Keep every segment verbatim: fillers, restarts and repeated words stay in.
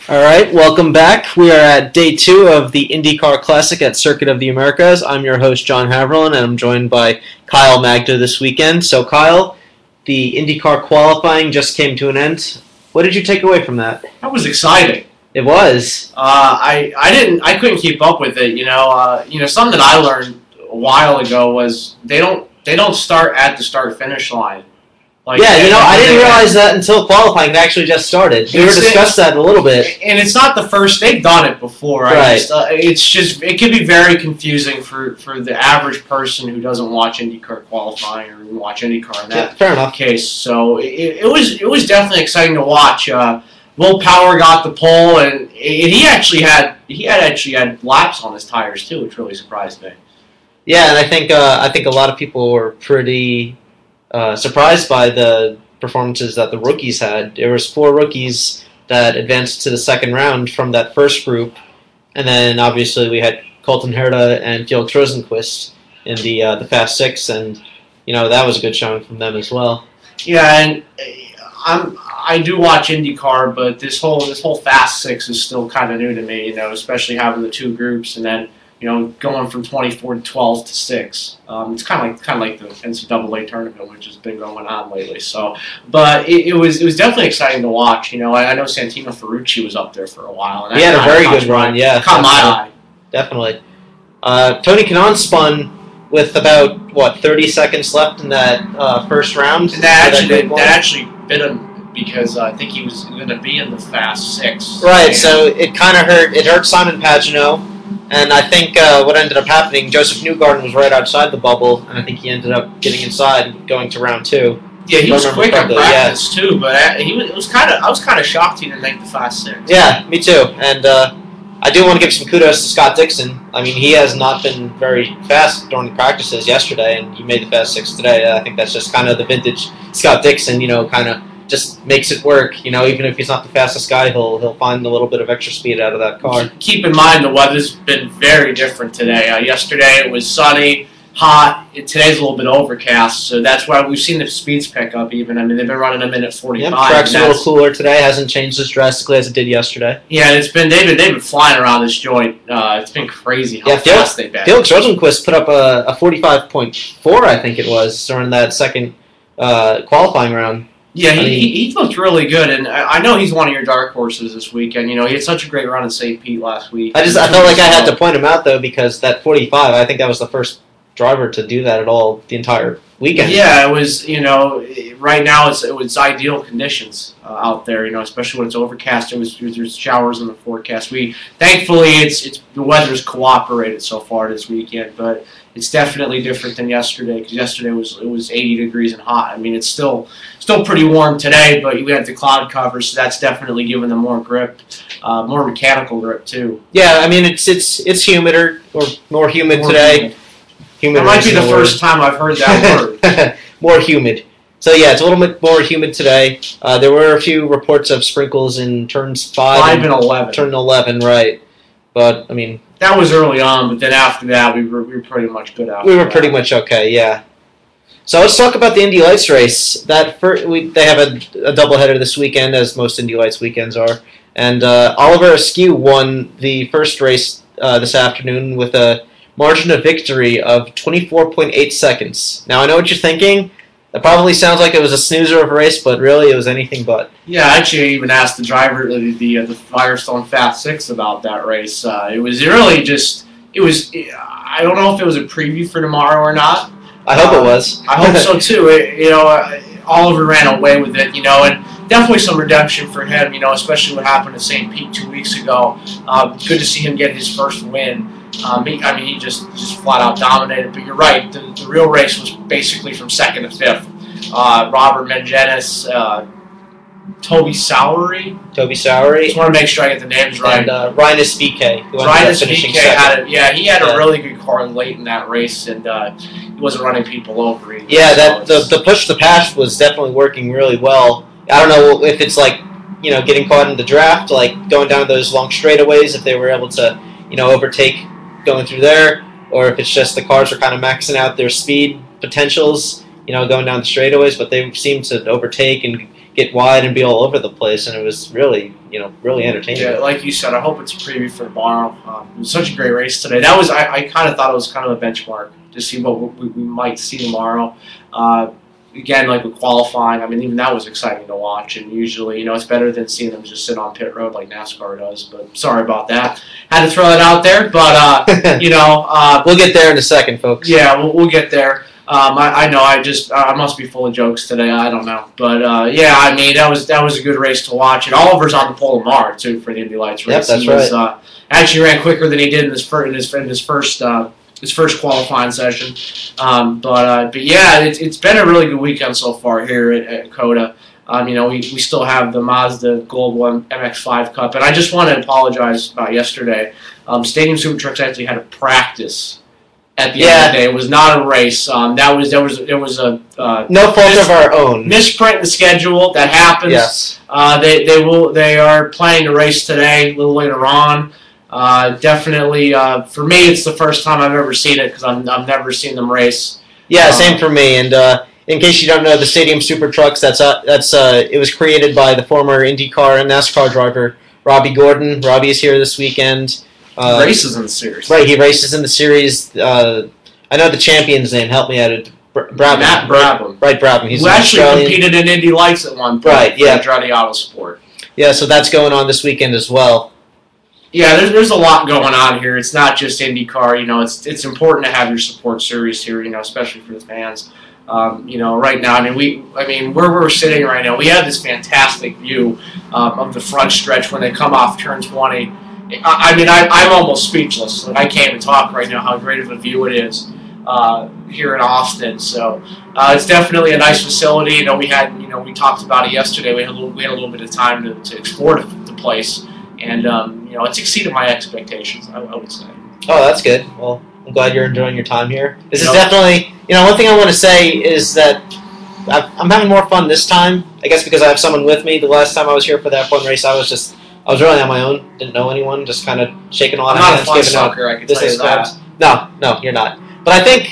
All right, welcome back. We are at day two of the IndyCar Classic at Circuit of the Americas. I'm your host, John Haverlin, and I'm joined by Kyle Magda this weekend. So, Kyle, the IndyCar qualifying just came to an end. What did you take away from that? That was exciting. It was. Uh, I I didn't I couldn't keep up with it. You know, uh, you know something that I learned a while ago was they don't they don't start at the start finish line. Like, yeah, you know, I didn't they, realize that until qualifying it actually just started. We were discussed that a little bit. And it's not the first, they've done it before. Right. right. Just, uh, it's just, it can be very confusing for, for the average person who doesn't watch IndyCar qualifying or watch IndyCar in that yeah, fair enough. case. So it, it was it was definitely exciting to watch. Uh, Will Power got the pole, and, and he actually had he had actually had laps on his tires too, which really surprised me. Yeah, and I think uh, I think a lot of people were pretty Uh, surprised by the performances that the rookies had. There was four rookies that advanced to the second round from that first group, and then obviously we had Colton Herta and Felix Rosenqvist in the uh, the Fast Six, and you know that was a good showing from them as well. Yeah, and I'm I do watch IndyCar, but this whole this whole Fast Six is still kind of new to me. You know, especially having the two groups, and then you know, going from twenty-four to twelve to six. Um, it's kind of like kind of like the N C double A tournament, which has been going on lately. So, but it, it was it was definitely exciting to watch. You know, I, I know Santino Ferrucci was up there for a while, and he I, had a very good my, run. Yeah, caught my eye. Definitely. Uh, Tony Kanaan spun with about what thirty seconds left in that uh, first round. And that actually that, that actually bit him because uh, I think he was going to be in the Fast Six. Right. And so it kind of hurt. It hurt Simon Pagenaud. And I think uh, what ended up happening, Joseph Newgarden was right outside the bubble, and I think he ended up getting inside and going to round two. Yeah, he was quick in practice yeah. too, but I, he was, it was kind of I was kind of shocked he didn't make the Fast Six. Yeah, me too. And uh, I do want to give some kudos to Scott Dixon. I mean, he has not been very fast during the practices yesterday, and he made the Fast Six today. I think that's just kind of the vintage Scott Dixon, you know, kind of just makes it work. You know, even if he's not the fastest guy, he'll he'll find a little bit of extra speed out of that car. Keep in mind the weather's been very different today. Uh, yesterday it was sunny, hot. It, today's a little bit overcast, so that's why we've seen the speeds pick up. Even I mean, they've been running them in at forty-five. Yep, track's a little cooler today. Hasn't changed as drastically as it did yesterday. Yeah, it's been they've been they've been flying around this joint. Uh, it's been crazy how yeah, fast they've been. Felix Rosenqvist put up a, a forty-five point four, I think it was, during that second uh, qualifying round. Yeah, he, I mean, he, he looked really good, and I know he's one of your dark horses this weekend. You know, he had such a great run in Saint Pete last week. I just I felt like I had to point him out though because that forty-five, I think that was the first driver to do that at all the entire weekend. Yeah, it was. You know, right now it's it was ideal conditions uh, out there. You know, especially when it's overcast. It was there's showers in the forecast. We thankfully it's it's the weather's cooperated so far this weekend, but it's definitely different than yesterday because yesterday was it was eighty degrees and hot. I mean, it's still still pretty warm today, but we had the cloud cover, so that's definitely giving them more grip, uh, more mechanical grip too. Yeah, I mean it's it's it's humider or more humid more today. Humid. Humid that might be the first time I've heard that word. More humid. So yeah, it's a little bit more humid today. Uh, there were a few reports of sprinkles in turns five, five and, and eleven. Turn eleven, right? But I mean. That was early on, but then after that, we were we were pretty much good after We were that. pretty much okay, yeah. So let's talk about the Indy Lights race. That first, we, they have a, a doubleheader this weekend, as most Indy Lights weekends are. And uh, Oliver Askew won the first race uh, this afternoon with a margin of victory of twenty-four point eight seconds. Now, I know what you're thinking. It probably sounds like it was a snoozer of a race, but really it was anything but. Yeah, I actually even asked the driver, the the, uh, the Firestone Fast Six, about that race. Uh, it was really just, it was, I don't know if it was a preview for tomorrow or not. I hope uh, it was. I hope so too. It, you know, uh, Oliver ran away with it, you know, and definitely some redemption for him, you know, especially what happened at Saint Pete two weeks ago. Uh, good to see him get his first win. Um, he, I mean, he just, just flat out dominated. But you're right, the, the real race was basically from second to fifth. Uh, Robert Mengenis, uh, Toby Sowery. Toby Sowery. Just want to make sure I get the names right. And uh, Rinus V K. Rinus V K had a, yeah, he had yeah. a really good car late in that race, and uh, he wasn't running people over either. Yeah, so that the, the push to pass was definitely working really well. I don't know if it's like, you know, getting caught in the draft, like going down those long straightaways, if they were able to, you know, overtake going through there, or if it's just the cars are kind of maxing out their speed potentials, you know, going down the straightaways, but they seem to overtake and get wide and be all over the place, and it was really, you know, really entertaining. Yeah, like you said, I hope it's a preview for tomorrow. Um, it was such a great race today. That was I, I kind of thought it was kind of a benchmark to see what we, we might see tomorrow. Uh, again, like with qualifying, I mean, even that was exciting to watch. And usually, you know, it's better than seeing them just sit on pit road like NASCAR does. But sorry about that. Had to throw that out there. But uh, you know, uh, we'll get there in a second, folks. Yeah, we'll, we'll get there. Um, I, I know. I just I must be full of jokes today. I don't know, but uh, yeah, I mean that was that was a good race to watch. And Oliver's on the pole tomorrow too for the Indy Lights race. Yep, that's he was, right. Uh, actually ran quicker than he did in his first in his, in his first uh, his first qualifying session. Um, but uh, but yeah, it's it's been a really good weekend so far here at, at COTA. Um, you know, we, we still have the Mazda Gold One M X five Cup, and I just want to apologize about yesterday. Um, Stadium Super Trucks actually had a practice. At the yeah. end of the day, it was not a race. Um, that was there was there was a uh, no fault mis- of our own misprint in the schedule that happens. Yes. Uh, they they will they are planning a race today a little later on. Uh, definitely uh, for me, it's the first time I've ever seen it because I've I've never seen them race. Yeah, um, same for me. And uh, in case you don't know, the Stadium Super Trucks that's uh, that's uh, it was created by the former IndyCar and NASCAR driver Robbie Gordon. Robbie is here this weekend. Uh, races in the series. Right, he races in the series. Uh, I know the champion's name. Help me out. Br- Brabham. Matt Brabham. Right, Brabham. He's who actually Australian. competed in Indy Lights at one point. Right, yeah. For Andretti Autosport. Yeah, so that's going on this weekend as well. Yeah, there's there's a lot going on here. It's not just IndyCar. You know, it's it's important to have your support series here. You know, especially for the fans. Um, you know, right now, I mean, we, I mean, where we're sitting right now, we have this fantastic view um, of the front stretch when they come off turn twenty. I mean, I, I'm almost speechless. Like, I can't even talk right now how great of a view it is uh, here in Austin. So uh, it's definitely a nice facility. You know, we had, you know, we talked about it yesterday. We had a little, we had a little bit of time to, to explore the, the place, and um, you know, it's exceeded my expectations. I, I would say. Oh, that's good. Well, I'm glad you're enjoying your time here. This you is know, definitely, you know, one thing I want to say is that I'm having more fun this time. I guess because I have someone with me. The last time I was here for that one race, I was just. I was really on my own, didn't know anyone, just kind of shaking a lot I'm of not hands, a fun giving out sucker, I can tell you business that. cards. No, no, you're not. But I think,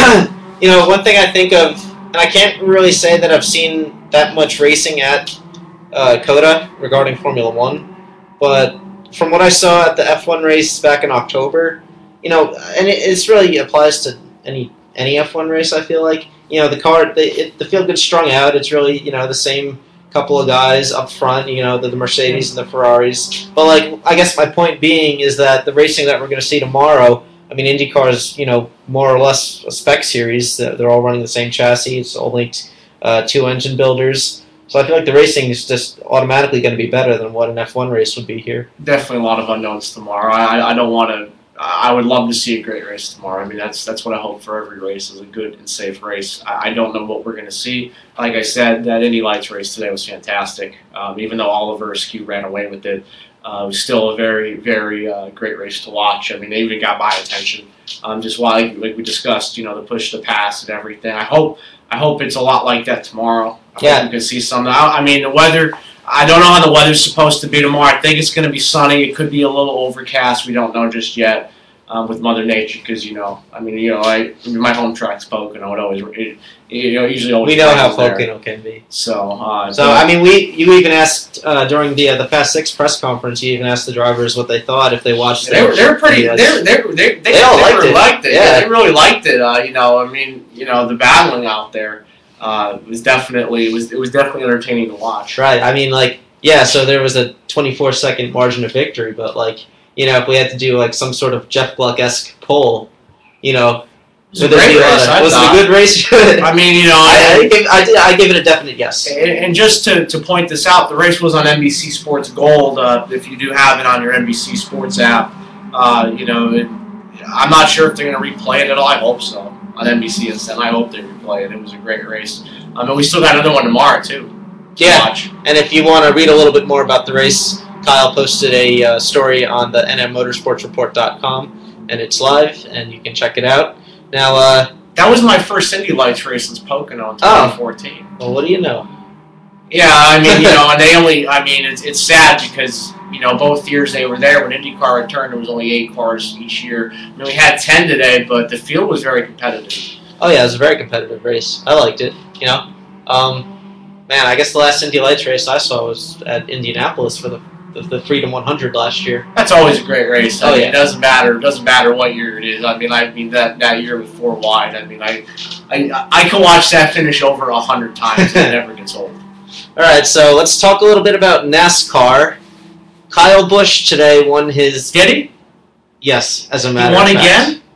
you know, one thing I think of, and I can't really say that I've seen that much racing at uh, COTA regarding Formula One, but from what I saw at the F one race back in October, you know, and it it's really applies to any any F one race, I feel like. You know, the car, the, it, the field gets strung out, it's really, you know, the same couple of guys up front, you know, the, the Mercedes and the Ferraris. But, like, I guess my point being is that the racing that we're going to see tomorrow, I mean, IndyCar is, you know, more or less a spec series. They're all running the same chassis. It's only uh, two engine builders. So I feel like the racing is just automatically going to be better than what an F one race would be here. Definitely a lot of unknowns tomorrow. I, I don't want to... I would love to see a great race tomorrow. I mean, that's that's what I hope for every race is a good and safe race. I, I don't know what we're going to see. Like I said, that Indy Lights race today was fantastic. Um, even though Oliver Askew ran away with it, uh, it was still a very, very uh, great race to watch. I mean, they even got my attention. Um, just while, like, like we discussed, you know, the push, the pass, and everything. I hope I hope it's a lot like that tomorrow. I yeah. hope we can see something. I, I mean, the weather... I don't know how the weather's supposed to be tomorrow. I think it's going to be sunny. It could be a little overcast. We don't know just yet um, with Mother Nature because, you know, I mean, you know, I my home track's Pocono. It always, it, you know, usually always we know how there. Pocono can be. So, uh, so I mean, we you even asked uh, during the uh, the Fast Six press conference. You even asked the drivers what they thought if they watched. They were they were pretty. They they they they, they all they liked really it. liked it. Yeah. yeah, they really liked it. Uh, you know, I mean, you know, the battling out there uh, was definitely it was it was definitely entertaining to watch. Right. I mean, like. Yeah, so there was a twenty-four second margin of victory, but, like, you know, if we had to do, like, some sort of Jeff Gluck-esque poll, you know, it was a great race. A, was it a good race? I mean, you know, I, I, I, give, I, did, I give it a definite yes. And, and just to, to point this out, the race was on N B C Sports Gold. Uh, if you do have it on your N B C Sports app, uh, you know, it, I'm not sure if they're going to replay it at all. I hope so on N B C Instant. I hope they replay it. It was a great race. Um, and we still got another one tomorrow too. Yeah, watch. And if you want to read a little bit more about the race, Kyle posted a uh, story on the N M Motorsports Report dot com, and it's live, and you can check it out. Now, uh, that was my first Indy Lights race since Pocono in twenty fourteen. Oh, well, what do you know? Yeah, I mean, you know, and they only, I mean, it's it's sad because, you know, both years they were there when IndyCar returned, there was only eight cars each year. I mean, we had ten today, but the field was very competitive. Oh, yeah, it was a very competitive race. I liked it, you know. Um, Man, I guess the last Indy Lights race I saw was at Indianapolis for the the, the Freedom one hundred last year. That's always a great race. I Oh, mean, yeah. It doesn't matter. It doesn't matter what year it is. I mean, I mean that, that year with four wide. I mean, I I I can watch that finish over a hundred times and it never gets old. All right, so let's talk a little bit about NASCAR. Kyle Busch today won his. Did he? Yes, as a He matter won of fact. again?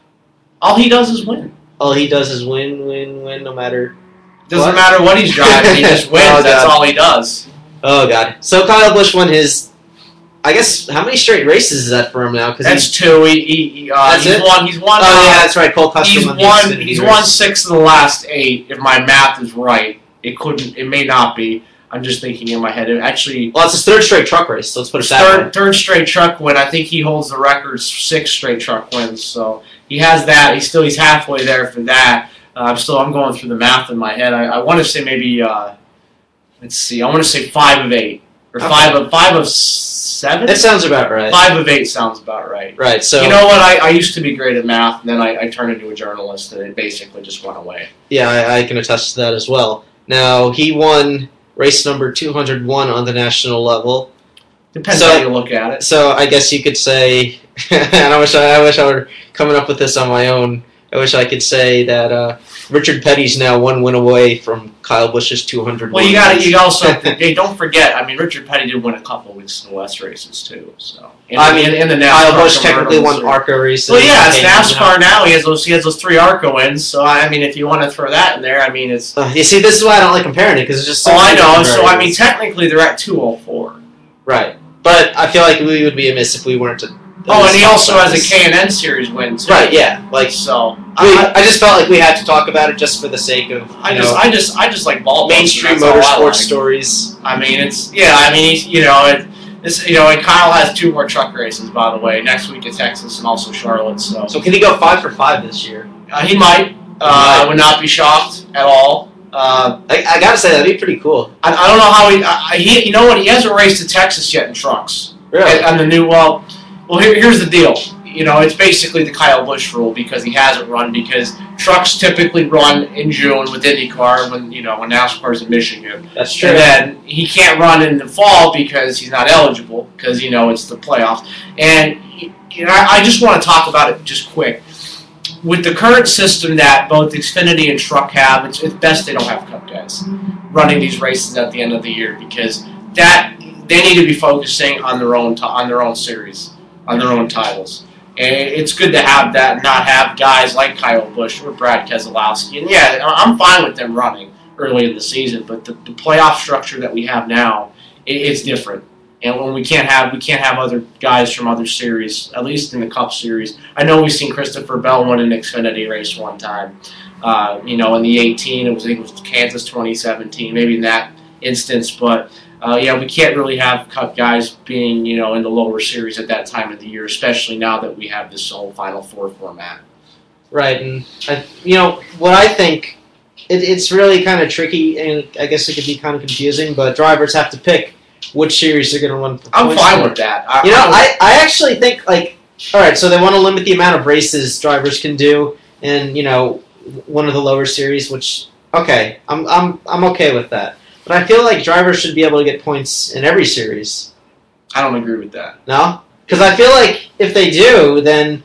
All he does is win. All he does is win, win, win, no matter. Doesn't What? matter what he's driving. He just wins. Oh, That's God. all he does. Oh God! So Kyle Busch won his. I guess how many straight races is that for him now? Because That's two. He, he, he, uh, That's he's it? won. He's won. oh uh, yeah, that's right. Cole Custer He's won. the won. Xfinity He's race. won six of the last eight. If my math is right, it couldn't. It may not be. I'm just thinking in my head. It actually, Well, it's his third straight truck race. So let's put it that way. third third straight truck win. I think he holds the record six straight truck wins. So he has that. He's still he's halfway there for that. Uh, I'm still I'm going through the math in my head. I, I want to say maybe uh, let's see. I want to say five of eight or Okay. five of five of seven. That sounds about right. Five of eight sounds about right. Right. So You know what? I, I used to be great at math, and then I, I turned into a journalist, and it basically just went away. yeah, I, I can attest to that as well. Now he won race number two hundred one on the national level. Depends So- how you look at it. So I guess you could say, and I wish I, I wish I were coming up with this on my own. I wish I could say that uh, Richard Petty's now one win away from Kyle Busch's two hundred. Well, you got to you also hey, don't forget. I mean, Richard Petty did win a couple of weeks in the West races too. So in, I mean, in, in the Kyle NASCAR Busch technically won convertibles or- ARCA races. Well, yeah, it's Okay, NASCAR now. He has those he has those three ARCA wins. So I mean, if you want to throw that in there, I mean, it's. Uh, you see, this is why I don't like comparing it because it's just. So Oh, I many know. different So I mean, variables. technically, they're at two oh four. Right, but I feel like we would be amiss if we weren't to. Oh, and he also has a this. K and N series win too. Right, yeah, like So we, I, I just felt like we had to talk about it just for the sake of you I just know, I just I just like ball mainstream busts, and that's all I motorsport like. stories. I mean, it's yeah. I mean, he's, you know, it, this you know, and Kyle has two more truck races by the way. Next week at Texas and also Charlotte. So, So can he go five for five this year? uh, he might. Uh, I would not be shocked at all. Uh, I, I gotta say that'd be pretty cool. I, I don't know how he, I, I- he. You know what? He hasn't raced to Texas yet in trucks. Really? And, and the new well, well here, here's the deal. You know, it's basically the Kyle Busch rule because he hasn't run because trucks typically run in June with IndyCar when you know when NASCAR's in Michigan. That's true. And then he can't run in the fall because he's not eligible because you know it's the playoffs. And you know, I, I just want to talk about it just quick. With the current system that both Xfinity and Truck have, it's, it's best they don't have Cup guys running these races at the end of the year because that they need to be focusing on their own ti- on their own series, on their own titles. And it's good to have that, not have guys like Kyle Busch or Brad Keselowski. And yeah, I'm fine with them running early in the season, but the, the playoff structure that we have now, it, it's different. And when we can't have we can't have other guys from other series, at least in the Cup Series. I know we've seen Christopher Bell win an Xfinity race one time. Uh, you know, in the eighteen, it was I think it was Kansas twenty seventeen, maybe in that instance. But uh, yeah, we can't really have Cup guys being you know in the lower series at that time of the year, especially now that we have this whole Final Four format. Right, and I, you know what I think, it, it's really kind of tricky, and I guess it could be kind of confusing. But drivers have to pick which series they're going to run. For I'm points fine for. with that. I, You know, I, I, I actually think like, all right, so they want to limit the amount of races drivers can do, in you know one of the lower series. Which okay, I'm I'm I'm okay with that. But I feel like drivers should be able to get points in every series. I don't agree with that. No, because I feel like if they do, then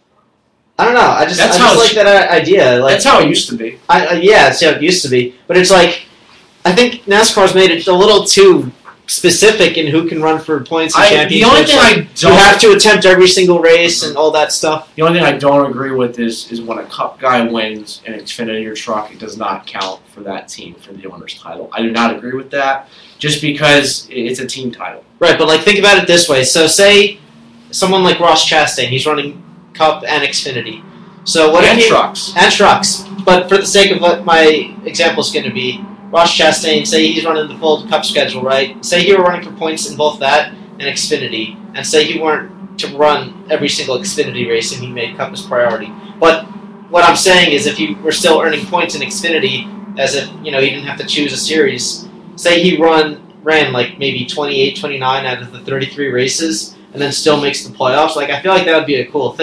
I don't know. I just That's I how just it like that idea. Like, That's how it used to be. I, uh, yeah, it's how it used to be. But it's like, I think NASCAR's made it a little too specific in who can run for points and I, the championships. only thing Like, I you don't have to attempt every single race and all that stuff. The only thing I don't agree with is is when a Cup guy wins an Xfinity or Truck, it does not count for that team for the owner's title. I do not agree with that, just because it's a team title. Right, but like think about it this way. So say someone like Ross Chastain, he's running Cup and Xfinity. So what and if you, trucks. and trucks? But for the sake of what my example is going to be, Ross Chastain, say he's running the full Cup schedule, right? Say he were running for points in both that and Xfinity, and say he weren't to run every single Xfinity race and he made Cup his priority. But what I'm saying is if he were still earning points in Xfinity, as if, you know, he didn't have to choose a series, say he run ran like maybe twenty-eight, twenty-nine out of the thirty-three races and then still makes the playoffs, like I feel like that would be a cool thing.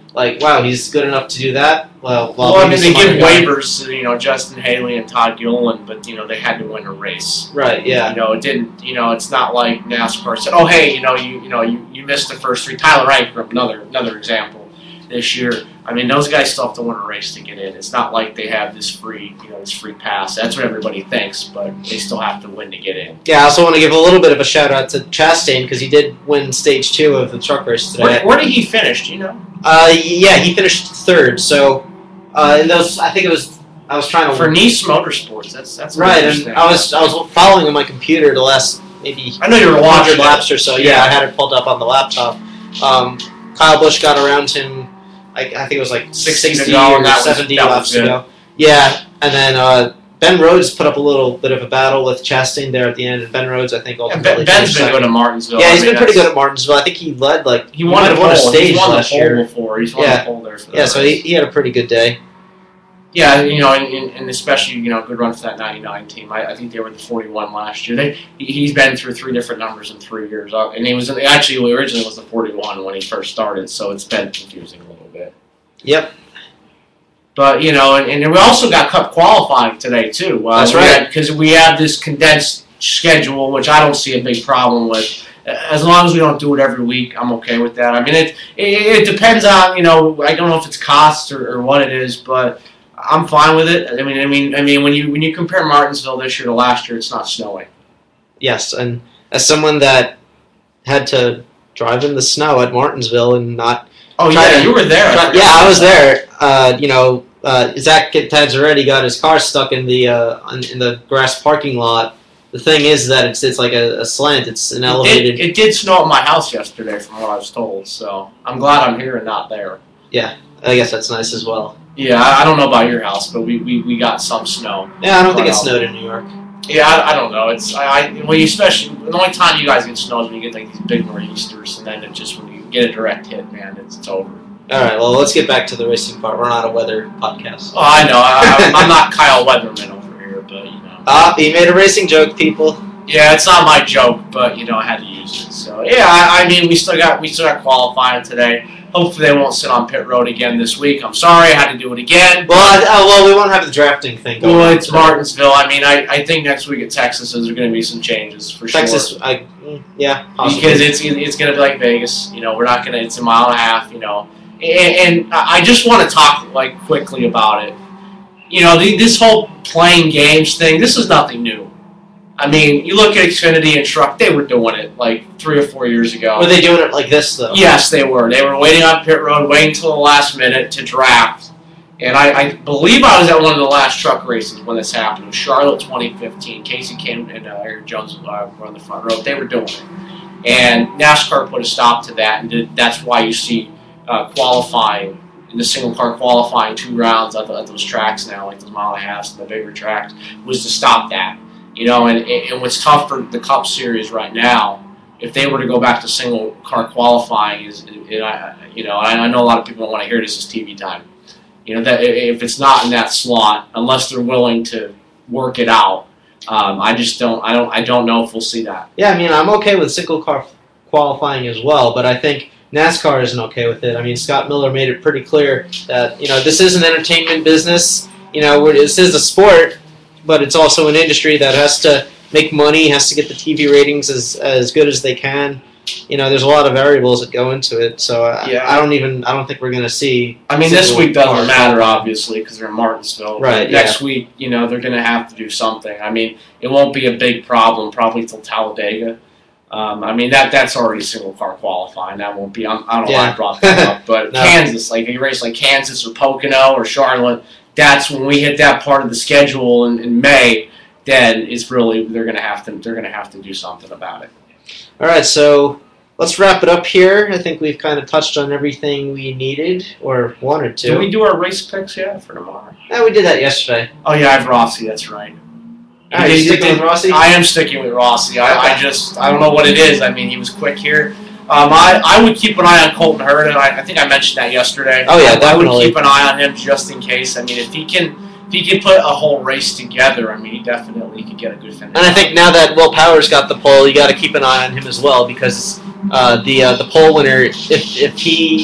like, wow, he's good enough to do that. Well, well, I mean, they give guy. waivers to, you know, Justin Haley and Todd Gilliland, but, you know, they had to win a race. Right, yeah. You know, it didn't, you know, it's not like NASCAR said, oh, hey, you know, you you know, you, you missed the first three. Tyler Ankrum, another, another example this year. I mean, those guys still have to win a race to get in. It's not like they have this free, you know, this free pass. That's what everybody thinks, but they still have to win to get in. Yeah, I also want to give a little bit of a shout out to Chastain because he did win stage two of the truck race today. Where, where did he finish? Do you know? Uh, yeah, he finished third. So, uh, in those, I think it was. I was trying to for Nice Motorsports. That's that's right. And I was I was following on my computer the last maybe. I know you were one watching hundred laps or so. Yeah, yeah, I had it pulled up on the laptop. Um, Kyle Busch got around him. I, I think it was like sixty, sixty to go, or that seventy was, that laps to go. Yeah, and then uh, Ben Rhodes put up a little bit of a battle with Chastain there at the end, and Ben Rhodes, I think, yeah, ultimately. Ben, Ben's been second. good at Martinsville. Yeah, he's I mean, been pretty good at Martinsville. I think he led like he won, he the won a pole. stage He's won last the pole year before. He's won yeah. the pole there. For yeah, so he, he had a pretty good day. Yeah, you know, and, and especially, you know, good run for that ninety-nine team. I, I think they were the forty-one last year. They he's been through three different numbers in three years, uh, and he was actually originally was the forty-one when he first started. So it's been confusing a little bit. Yep. But you know, and, and we also got Cup qualifying today too. Uh, That's right, because we have this condensed schedule, which I don't see a big problem with. As long as we don't do it every week, I'm okay with that. I mean, it it, it depends on, you know, I don't know if it's cost or, or what it is, but I'm fine with it. I mean, I mean, I mean, when you when you compare Martinsville this year to last year, it's not snowing. Yes, and as someone that had to drive in the snow at Martinsville and not. Oh yeah, to, you were there. Try, I yeah, I was there. Uh, you know, uh, Zach Tad's already got his car stuck in the uh, in the grass parking lot. The thing is that it's it's like a, a slant. It's an elevated. It did, it did snow at my house yesterday, from what I was told. So I'm glad I'm here and not there. Yeah, I guess that's nice as well. Yeah, I, I don't know about your house, but we, we, we got some snow. Yeah, I don't think it snowed in New York. Yeah, I, I don't know. It's I, I well, you especially the only time you guys get snow is when you get like these big nor'easters, and then it just when you get a direct hit, man, it's, it's over. All right, well, let's get back to the racing part. We're not a weather podcast. Oh, I know. I, I'm not Kyle Weatherman over here, but you know. Ah, he made a racing joke, people. Yeah, it's not my joke, but you know I had to use it. So yeah, I, I mean we still got we still got qualifying today. Hopefully they won't sit on pit road again this week. I'm sorry I had to do it again. Well, I, uh, well, we won't have the drafting thing going. Well, it's today. Martinsville. I mean, I, I think next week at Texas there's going to be some changes for Texas, sure. Texas, I yeah, possibly. Because it's it's going to be like Vegas. You know, we're not going to. It's a mile and a half. You know, and, and I just want to talk like quickly about it. You know, the, this whole playing games thing. This is nothing new. I mean, you look at Xfinity and Truck, they were doing it like three or four years ago. Were they doing it like this, though? Yes, they were. They were waiting on pit road, waiting until the last minute to draft. And I, I believe I was at one of the last truck races when this happened. It was Charlotte twenty fifteen. Casey came and uh, Eric Jones uh, were on the front row. They were doing it. And NASCAR put a stop to that, and did, that's why you see uh, qualifying, in the single car qualifying two rounds at, the, at those tracks now, like those mile and a halves and the bigger tracks, was to stop that. You know, and, and what's tough for the Cup Series right now, if they were to go back to single car qualifying, is you know, you know, I know a lot of people don't want to hear this as T V time. You know, that if it's not in that slot, unless they're willing to work it out, um, I just don't, I don't, I don't know if we'll see that. Yeah, I mean, I'm okay with single car qualifying as well, but I think NASCAR isn't okay with it. I mean, Scott Miller made it pretty clear that you know this is an entertainment business. You know, this is a sport. But it's also an industry that has to make money, has to get the T V ratings as as good as they can. You know, there's a lot of variables that go into it. So I, yeah. I don't even I don't think we're going to see. I mean, this week doesn't matter obviously because they're in Martinsville. Right. Next yeah. week, you know, they're going to have to do something. I mean, it won't be a big problem probably till Talladega. Um, I mean that that's already single car qualifying. That won't be. I'm, I don't know yeah. why I brought that up, but no. Kansas, like a race like Kansas or Pocono or Charlotte. That's when we hit that part of the schedule in, in May. Then it's really they're gonna have to they're gonna have to do something about it. All right, so let's wrap it up here. I think we've kind of touched on everything we needed or wanted to. Did we do our race picks yet for tomorrow? Yeah, we did that yesterday. Oh yeah, I have Rossi. That's right. All right, you sticking with Rossi? I am sticking with Rossi. I, okay. I just I don't know what it is. I mean, he was quick here. Um, I, I would keep an eye on Colton Herta. I, I think I mentioned that yesterday. Oh yeah, I, definitely. I would keep an eye on him just in case. I mean, if he can. If he can put a whole race together, I mean, he definitely could get a good finish. And I think now that Will Power's got the pole, you got to keep an eye on him as well because uh, the uh, the pole winner, if if he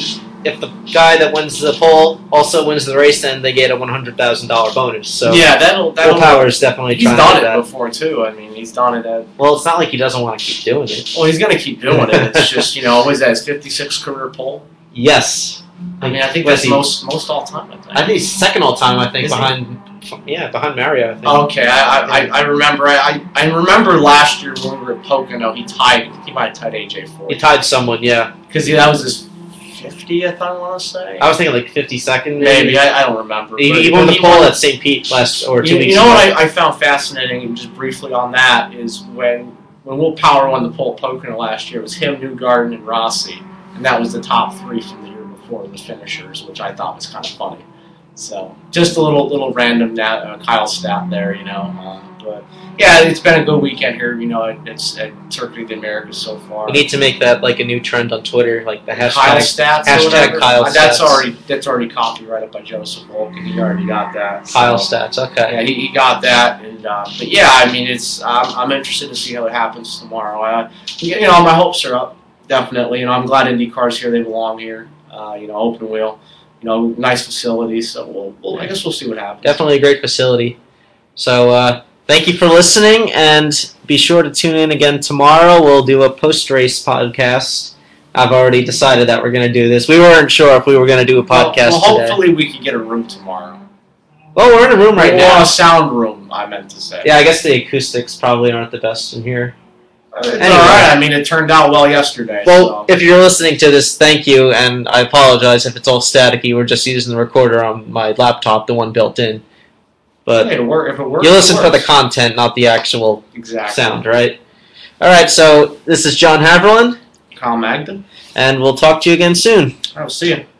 if the guy that wins the pole also wins the race, then they get a one hundred thousand dollar bonus. So yeah, that'll that'll. Will Power is definitely He's trying done to it do that. before too. I mean, he's done it at. Well, it's not like he doesn't want to keep doing it. Well, he's gonna keep doing it. It's just you know, what is that his fifty-six career pole? Yes. I mean, I think Was that's he- most most all time. I think. I think he's second all time. I think Is he? behind. Yeah, behind Mario. I think. Okay, I, I, I remember. I, I remember last year when we were at Pocono, he tied. He might have tied A J Ford He tied someone. Yeah. because that was his fiftieth. I want to say. I was thinking like fifty-second. Maybe I, I don't remember. He, but he won when the he pole won- at Saint Pete last or two You, weeks you know ago. what I, I found fascinating, and just briefly on that, is when when Will Power won the pole at Pocono last year, it was him, Newgarden, and Rossi, and that was the top three from the year before, the finishers, which I thought was kind of funny. So just a little little random nat, uh, Kyle stat there, you know. Uh, but yeah, it's been a good weekend here, you know. It, it's at Circuit of the Americas so far. We need to make that like a new trend on Twitter, like the Kyle hashtag. stats hashtag or whatever. Kyle Uh, that's stats. already that's already copyrighted by Joseph Volk, and he already got that. so- Kyle stats. Okay. Yeah, he, he got that, and uh, but yeah, I mean, it's I'm, I'm interested to see how it happens tomorrow. Uh, you know, my hopes are up, definitely. You know, I'm glad IndyCar's here; they belong here. Uh, you know, open wheel, you know, nice facilities. So we'll, we'll I guess we'll see what happens. Definitely a great facility. So uh, thank you for listening, and be sure to tune in again tomorrow. We'll do a post-race podcast. I've already decided that we're going to do this. We weren't sure if we were going to do a Well, podcast well, today. hopefully we can get a room tomorrow. Well, we're in a room right Or now. a sound room, I meant to say. Yeah, I guess the acoustics probably aren't the best in here. It's Anyway. all right. I mean, it turned out well yesterday. Well, so. if you're listening to this, thank you, and I apologize if it's all staticky. We're just using the recorder on my laptop, the one built in. But Hey, it work, if it works, you listen it for the works. content, not the actual exactly. sound, right? All right, so this is John Haverland, Kyle Magden. and we'll talk to you again soon. I'll see you.